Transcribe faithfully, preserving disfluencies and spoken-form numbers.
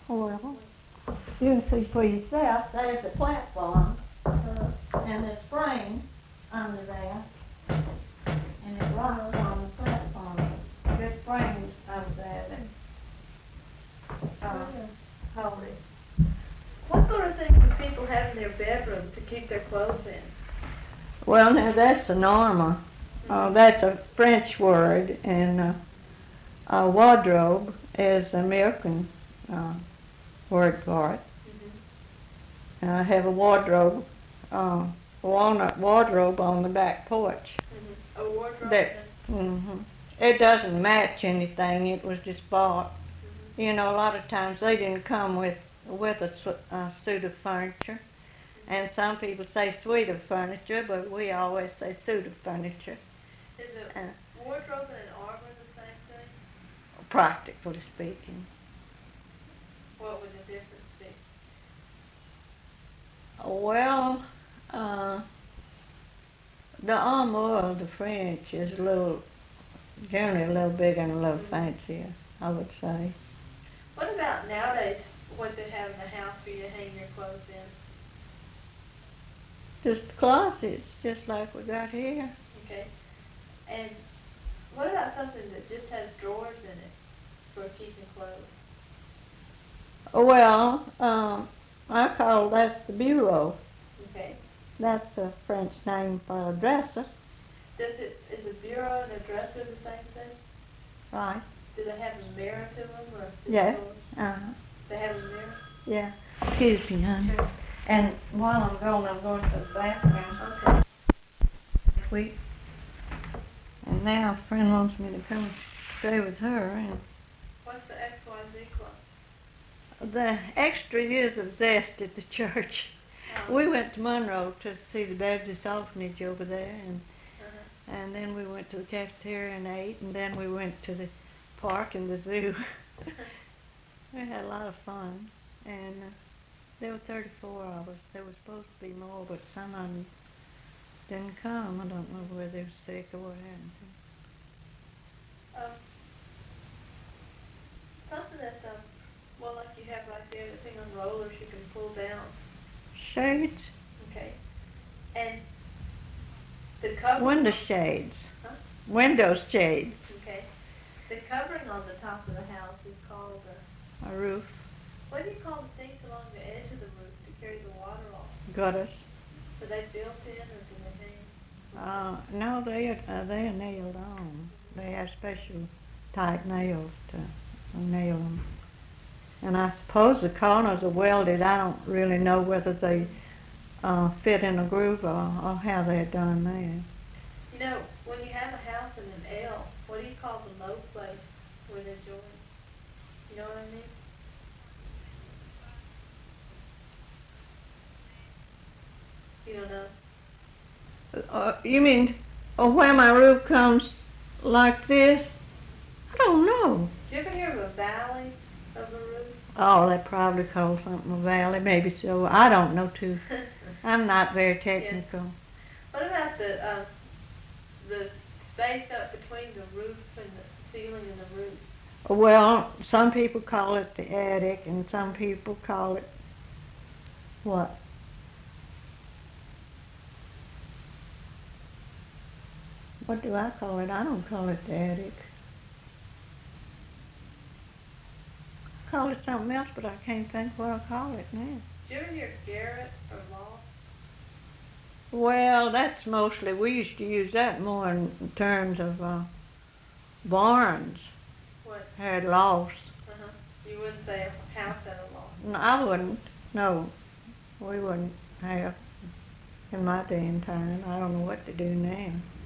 Well, you can see for yourself, there's a platform, uh, and there's springs under there, and it rocks on the platform. There's springs over there that, uh, hold it. What sort of things do people have in their bedroom to keep their clothes in? Well, now that's a norma. Uh, that's a French word, and uh, a wardrobe is the American uh, word for it. Mm-hmm. And I have a wardrobe, uh, walnut wardrobe on the back porch. Mm-hmm. A wardrobe? That, mm-hmm. It doesn't match anything. It was just bought. Mm-hmm. You know, a lot of times they didn't come with with a su- uh, suit of furniture. Mm-hmm. And some people say suite of furniture, but we always say suit of furniture. Is a uh, wardrobe and an armor the same thing? Practically speaking. What would the difference be? Well, uh, the armor of the French is a little, generally a little bigger and a little fancier, I would say. What about nowadays, what they have in the house for you to hang your clothes in? Just closets, just like we got here. Okay. And what about something that just has drawers in it for keeping clothes? Well, um, I call that the bureau. Okay. That's a French name for a dresser. Does it, is a bureau and a dresser the same thing? Right. Do they have a mirror to them? Or yes. Uh-huh. They have a mirror? Yeah. Excuse me, honey. Sure. And while I'm going, I'm going to the bathroom. Okay. Sweet. And now a friend wants me to come stay with her. And what's the X Y Z Club? The extra years of zest at the church. Oh. We went to Monroe to see the Baptist orphanage over there, and uh-huh. and then we went to the cafeteria and ate, and then we went to the park and the zoo. We had a lot of fun, and uh, there were thirty-four of us. There was supposed to be more, but some of them didn't come. I don't know whether they were sick or what happened. Um, something that's um, well, like you have right there, the thing on rollers you can pull down. Shades. Okay. And the cover. Window shades. Huh? Window shades. Okay. The covering on the top of the house is called a... A roof. What do you call the things along the edge of the roof to carry the water off? Gutters. Are they built in or do they hang? Uh, no, they are, uh, they are nailed on. They have special tight nails to nail them. And I suppose the corners are welded. I don't really know whether they uh, fit in a groove or, or how they're done there. You know, when you have a house in an L, what do you call the low place where they're joined? You know what I mean? You don't know? Uh, you mean uh, where my roof comes like this? I don't know. Do you ever hear of a valley of a roof? Oh, they probably call something a valley, maybe so. I don't know too. I'm not very technical. Yeah. What about the uh, the space up between the roof and the ceiling and the roof? Well, some people call it the attic, and some people call it what? What do I call it? I don't call it the attic. I call it something else, but I can't think what I call it now. Do you ever hear garret or loft? Well, that's mostly, we used to use that more in terms of uh, barns. What? Had lofts. Uh-huh. You wouldn't say a house had a loft? No, I wouldn't. No, we wouldn't have in my day and time. I don't know what to do now.